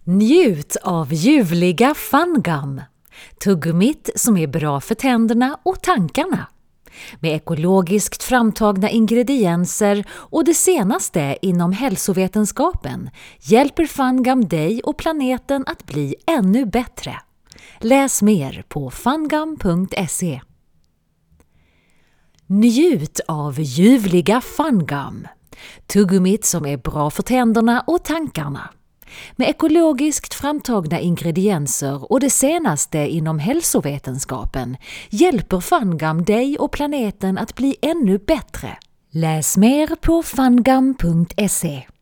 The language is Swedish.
Njut av ljuvliga Fun-Gum, tuggummit som är bra för tänderna och tankarna. Med ekologiskt framtagna ingredienser och det senaste inom hälsovetenskapen hjälper Fun-Gum dig och planeten att bli ännu bättre. Läs mer på fungum.se. Njut av ljuvliga Fun-Gum, tuggummit som är bra för tänderna och tankarna. Med ekologiskt framtagna ingredienser och det senaste inom hälsovetenskapen hjälper Fun-Gum dig och planeten att bli ännu bättre. Läs mer på fungum.se.